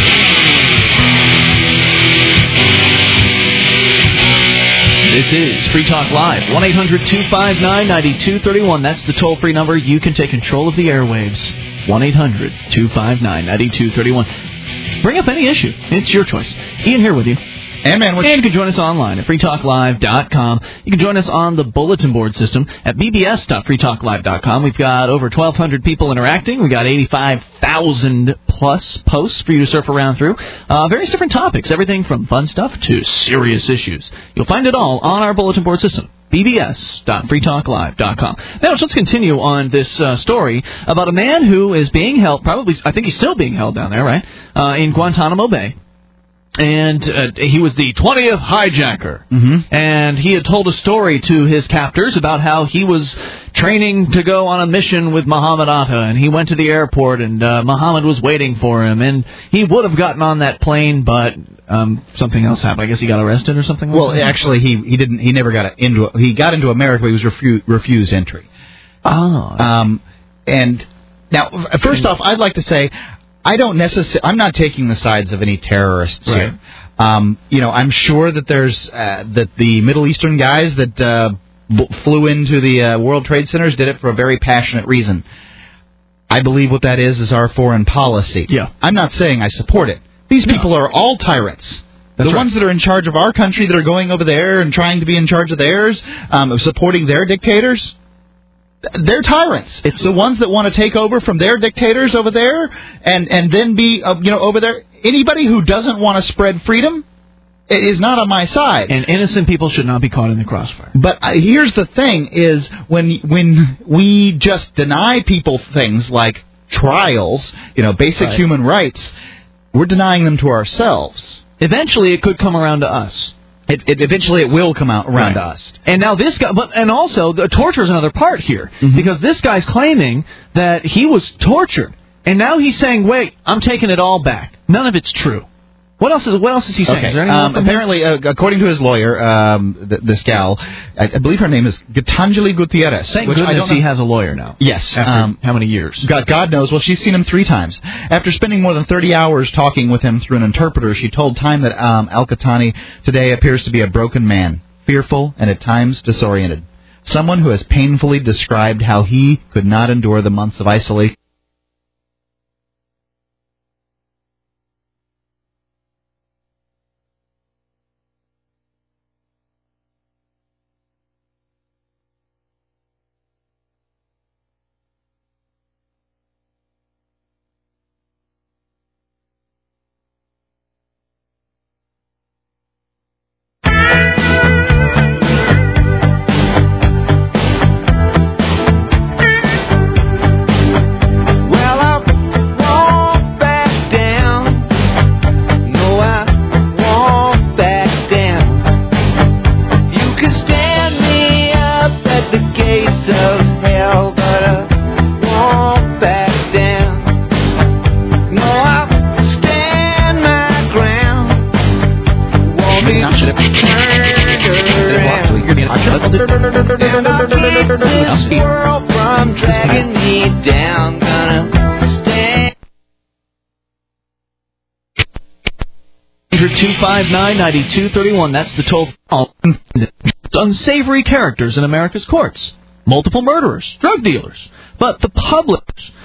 This is Free Talk Live, 1-800-259-9231. That's the toll-free number. You can take control of the airwaves, 1-800-259-9231. Bring up any issue. It's your choice. Ian here with you. And you can join us online at freetalklive.com. You can join us on the bulletin board system at bbs.freetalklive.com. We've got over 1,200 people interacting. We've got 85,000 plus posts for you to surf around through. Various different topics, everything from fun stuff to serious issues. You'll find it all on our bulletin board system, bbs.freetalklive.com. Now, let's continue on this story about a man who is being held, probably, I think he's still being held down there, right, in Guantanamo Bay. And he was the 20th hijacker. Mm-hmm. And he had told a story to his captors about how he was training to go on a mission with Muhammad Atta. And he went to the airport, and Muhammad was waiting for him. And he would have gotten on that plane, but something else happened. I guess he got arrested or something. Well, actually, he didn't. He never got into. He got into America, but he was refused entry. Oh. And now, first off, I'd like to say, I'm not taking the sides of any terrorists here. I'm sure that there's that the Middle Eastern guys that flew into the World Trade Centers did it for a very passionate reason. I believe what that is our foreign policy. Yeah. I'm not saying I support it. These people are all tyrants. The ones that are in charge of our country that are going over there and trying to be in charge of theirs, of supporting their dictators, they're tyrants. It's the ones that want to take over from their dictators over there and then be, over there. Anybody who doesn't want to spread freedom is not on my side. And innocent people should not be caught in the crossfire. But here's the thing, is when we just deny people things like trials, basic human rights, we're denying them to ourselves. Eventually it could come around to us. Eventually it will come around to us. And now this guy, and also the torture is another part here, because this guy's claiming that he was tortured, and now he's saying, wait, I'm taking it all back. None of it's true. What else is he saying? Okay. Is there anything Apparently, according to his lawyer, this gal, I believe her name is Gitanjali Gutierrez. Thank goodness he has a lawyer now. Yes. After how many years? God knows. Well, she's seen him 3 times. After spending more than 30 hours talking with him through an interpreter, she told Time that Al-Qahtani today appears to be a broken man, fearful and at times disoriented. Someone who has painfully described how he could not endure the months of isolation. $259-9231. That's the toll. Unsavory characters in America's courts. Multiple murderers, drug dealers. But the public,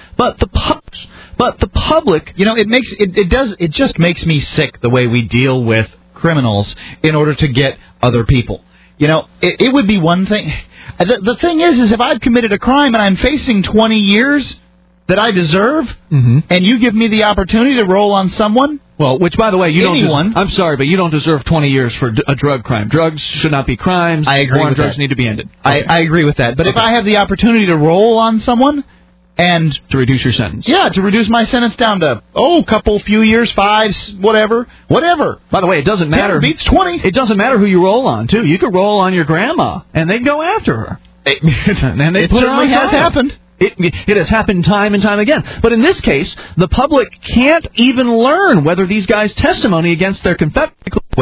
it just makes me sick the way we deal with criminals in order to get other people. It would be one thing. The thing is if I've committed a crime and I'm facing 20 years that I deserve, and you give me the opportunity to roll on someone. Well, which, by the way, anyone. I'm sorry, but you don't deserve 20 years for a drug crime. Drugs should not be crimes. I agree with drugs that. need to be ended. I agree with that. But if I have the opportunity to roll on someone and to reduce your sentence, to reduce my sentence down to few years, 5, whatever. By the way, it doesn't matter. 10 beats 20. It doesn't matter who you roll on, too. You could roll on your grandma, and they'd go after her. And they put her on certainly has trial. happened. It has happened time and time again. But in this case, the public can't even learn whether these guys' testimony against their confederate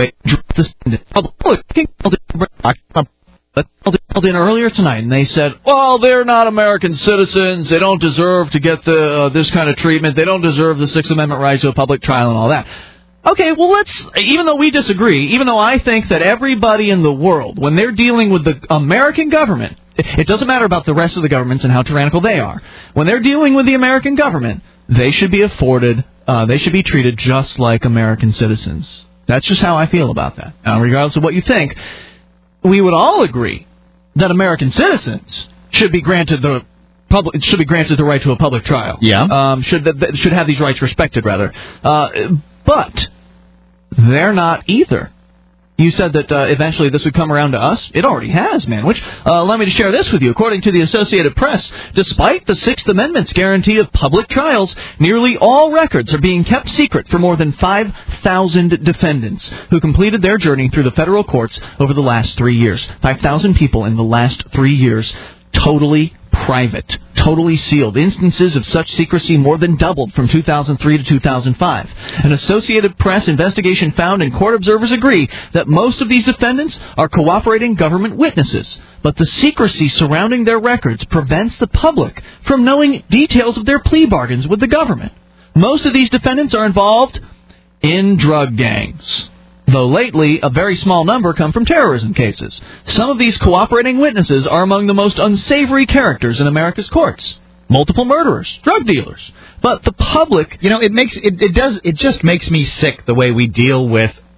called in earlier tonight, and they said, well, they're not American citizens. They don't deserve to get this kind of treatment. They don't deserve the Sixth Amendment right to a public trial and all that. Okay, well, even though we disagree, even though I think that everybody in the world, when they're dealing with the American government, it doesn't matter about the rest of the governments and how tyrannical they are. When they're dealing with the American government, they should be they should be treated just like American citizens. That's just how I feel about that. Now, regardless of what you think, we would all agree that American citizens should be granted the right to a public trial. Yeah. Should have these rights respected, rather. But they're not either. You said that eventually this would come around to us. It already has, man. Which, allow me to share this with you. According to the Associated Press, despite the Sixth Amendment's guarantee of public trials, nearly all records are being kept secret for more than 5,000 defendants who completed their journey through the federal courts over the last 3 years. 5,000 people in the last 3 years. Totally private, totally sealed. Instances of such secrecy more than doubled from 2003 to 2005. An Associated Press investigation found, and court observers agree, that most of these defendants are cooperating government witnesses. But the secrecy surrounding their records prevents the public from knowing details of their plea bargains with the government. Most of these defendants are involved in drug gangs, though lately a very small number come from terrorism cases. Some of these cooperating witnesses are among the most unsavory characters in America's courts. Multiple murderers, drug dealers. But the public, it just makes me sick the way we deal with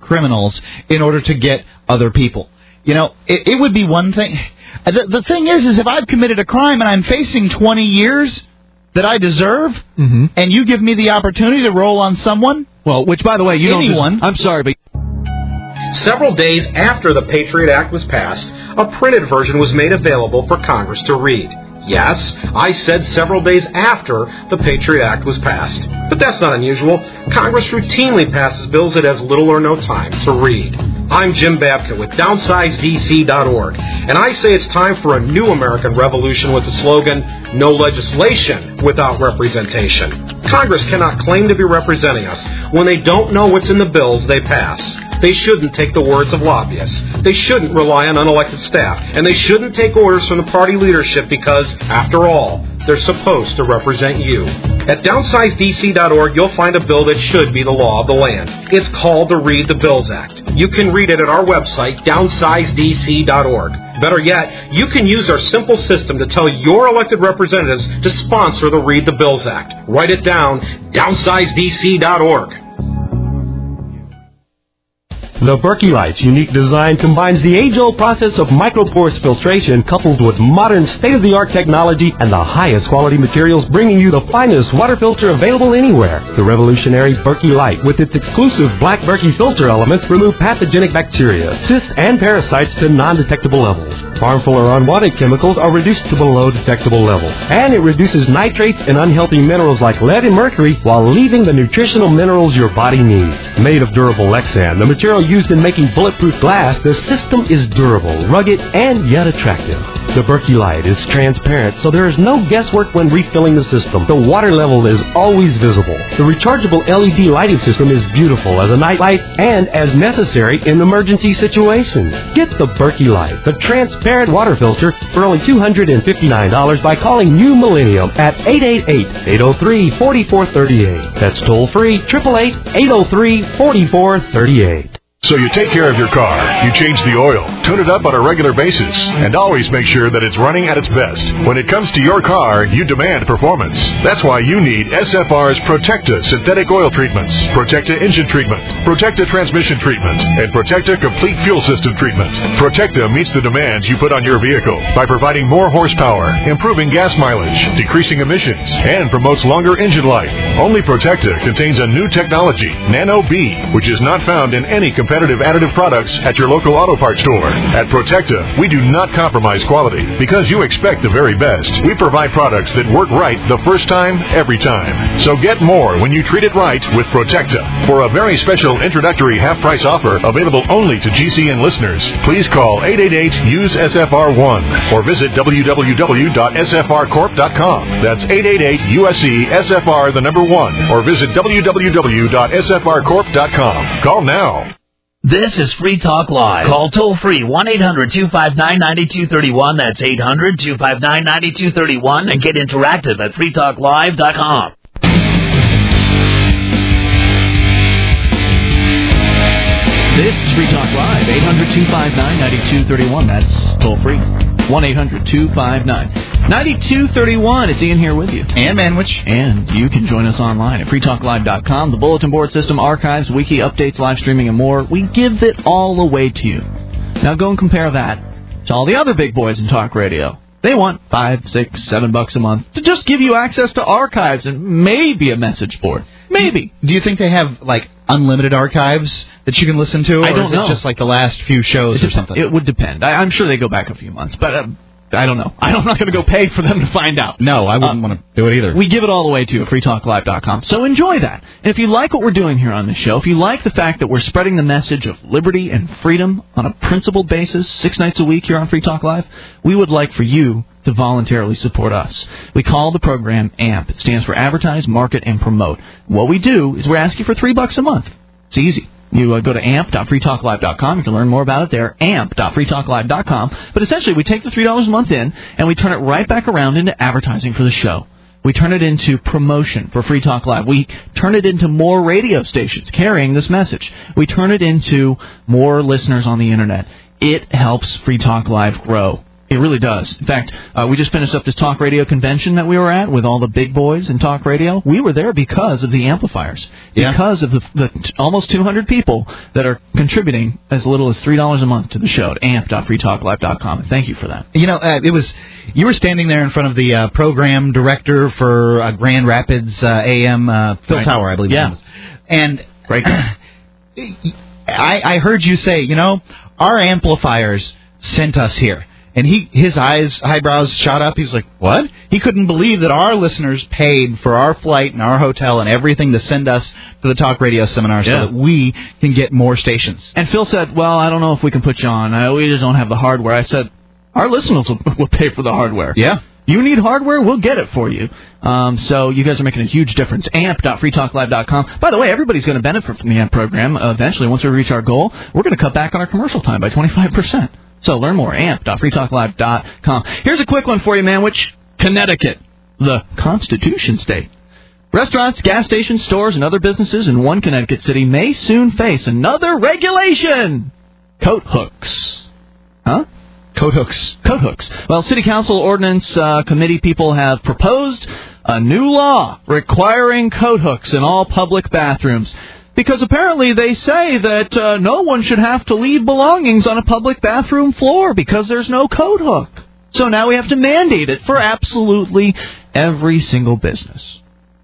criminals in order to get other people. You know, it would be one thing. The thing is if I've committed a crime and I'm facing 20 years that I deserve, and you give me the opportunity to roll on someone, well, which, by the way, I'm sorry, but... Several days after the Patriot Act was passed, a printed version was made available for Congress to read. Yes, I said several days after the Patriot Act was passed. But that's not unusual. Congress routinely passes bills it has little or no time to read. I'm Jim Babka with DownsizeDC.org, and I say it's time for a new American revolution with the slogan, no legislation without representation. Congress cannot claim to be representing us when they don't know what's in the bills they pass. They shouldn't take the words of lobbyists. They shouldn't rely on unelected staff. And they shouldn't take orders from the party leadership because, after all, they're supposed to represent you. At DownsizeDC.org, you'll find a bill that should be the law of the land. It's called the Read the Bills Act. You can read it at our website, DownsizeDC.org. Better yet, you can use our simple system to tell your elected representatives to sponsor the Read the Bills Act. Write it down, DownsizeDC.org. The Berkey Light's unique design combines the age-old process of microporous filtration coupled with modern state-of-the-art technology and the highest quality materials, bringing you the finest water filter available anywhere. The revolutionary Berkey Light, with its exclusive black Berkey filter elements, remove pathogenic bacteria, cysts, and parasites to non-detectable levels. Harmful or unwanted chemicals are reduced to below detectable levels. And it reduces nitrates and unhealthy minerals like lead and mercury while leaving the nutritional minerals your body needs. Made of durable Lexan, the material used in making bulletproof glass, the system is durable, rugged, and yet attractive. The Berkey Light is transparent, so there is no guesswork when refilling the system. The water level is always visible. The rechargeable LED lighting system is beautiful as a night light and as necessary in emergency situations. Get the Berkey Light, the transparent water filter, for only $259 by calling New Millennium at 888-803-4438. That's toll free, 888-803-4438. So you take care of your car, you change the oil, tune it up on a regular basis, and always make sure that it's running at its best. When it comes to your car, you demand performance. That's why you need SFR's Protecta synthetic oil treatments, Protecta engine treatment, Protecta transmission treatment, and Protecta complete fuel system treatment. Protecta meets the demands you put on your vehicle by providing more horsepower, improving gas mileage, decreasing emissions, and promotes longer engine life. Only Protecta contains a new technology, Nano B, which is not found in any competitive additive products at your local auto parts store. At Protecta, we do not compromise quality because you expect the very best. We provide products that work right the first time, every time. So get more when you treat it right with Protecta. For a very special introductory half-price offer available only to GCN listeners, please call 888-USE-SFR1 or visit www.sfrcorp.com. That's 888-USE-SFR1 or visit www.sfrcorp.com. Call now. This is Free Talk Live. Call toll-free 1-800-259-9231. That's 800-259-9231. And get interactive at freetalklive.com. This is Free Talk Live. 800-259-9231. That's toll-free. 1-800-259-9231. It's Ian here with you. And Manwich. And you can join us online at freetalklive.com. The bulletin board system, archives, wiki, updates, live streaming, and more. We give it all away to you. Now go and compare that to all the other big boys in talk radio. They want $5, $6, $7 a month to just give you access to archives and maybe a message board. Maybe. Do you think they have, like, unlimited archives that you can listen to? I don't know. Or is it just like the last few shows or something? It would depend. I'm sure they go back a few months, but I don't know. I'm not going to go pay for them to find out. No, I wouldn't want to do it either. We give it all away to you at freetalklive.com. So enjoy that. And if you like what we're doing here on the show, if you like the fact that we're spreading the message of liberty and freedom on a principled basis 6 nights a week here on Free Talk Live, we would like for you to voluntarily support us. We call the program AMP. It stands for Advertise, Market, and Promote. What we do is we're asking for $3 a month. It's easy. You go to amp.freetalklive.com. You can learn more about it there, amp.freetalklive.com. But essentially, we take the $3 a month in, and we turn it right back around into advertising for the show. We turn it into promotion for Free Talk Live. We turn it into more radio stations carrying this message. We turn it into more listeners on the Internet. It helps Free Talk Live grow. It really does. In fact, we just finished up this talk radio convention that we were at with all the big boys in talk radio. We were there because of the amplifiers, because of the almost 200 people that are contributing as little as $3 a month to the show at amp.freetalklive.com. Thank you for that. You know, you were standing there in front of the program director for Grand Rapids AM, Phil Tower, I believe it was. And I heard you say, you know, our amplifiers sent us here. And his eyebrows shot up. He was like, what? He couldn't believe that our listeners paid for our flight and our hotel and everything to send us to the talk radio seminar so that we can get more stations. And Phil said, well, I don't know if we can put you on. We just don't have the hardware. I said, our listeners will pay for the hardware. Yeah. You need hardware, we'll get it for you. So you guys are making a huge difference. amp.freetalklive.com. By the way, everybody's going to benefit from the AMP program. Eventually, once we reach our goal, we're going to cut back on our commercial time by 25%. So learn more, amp.freetalklive.com. Here's a quick one for you, man. Connecticut, the Constitution State. Restaurants, gas stations, stores, and other businesses in one Connecticut city may soon face another regulation. Coat hooks. Huh? Coat hooks. Coat hooks. Well, City Council Ordinance Committee people have proposed a new law requiring coat hooks in all public bathrooms. Because apparently they say that no one should have to leave belongings on a public bathroom floor because there's no coat hook. So now we have to mandate it for absolutely every single business.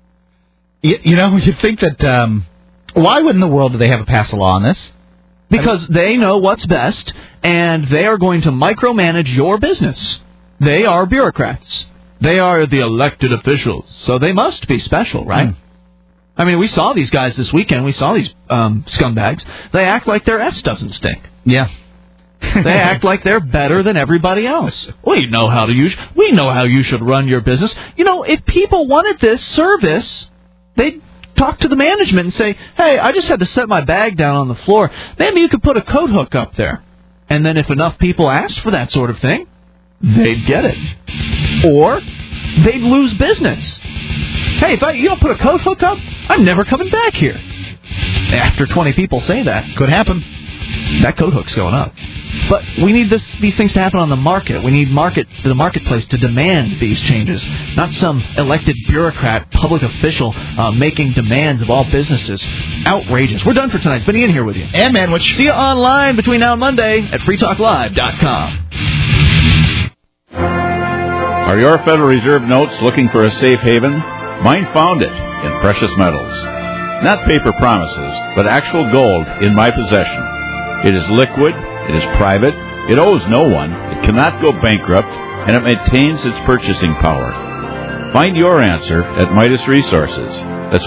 You know, you'd think that, why in the world do they have to pass a law on this? Because they know what's best, and they are going to micromanage your business. They are bureaucrats. They are the elected officials, so they must be special, right? I mean, we saw these guys this weekend. We saw these scumbags. They act like their S doesn't stink. Yeah. They act like they're better than everybody else. We know how you should run your business. You know, if people wanted this service, they'd talk to the management and say, hey, I just had to set my bag down on the floor. Maybe you could put a coat hook up there. And then if enough people asked for that sort of thing, they'd get it. Or they'd lose business. Hey, if you don't put a coat hook up, I'm never coming back here. After 20 people say that, could happen. That coat hook's going up. But we need these things to happen on the market. We need the marketplace to demand these changes, not some elected bureaucrat, public official making demands of all businesses. Outrageous. We're done for tonight. It's been Ian here with you. And Manwich. See you online between now and Monday at freetalklive.com. Are your Federal Reserve notes looking for a safe haven? Mine found it in precious metals. Not paper promises, but actual gold in my possession. It is liquid, it is private, it owes no one, it cannot go bankrupt, and it maintains its purchasing power. Find your answer at Midas Resources. That's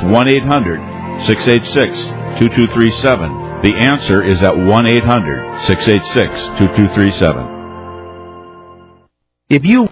1-800-686-2237. The answer is at 1-800-686-2237. If you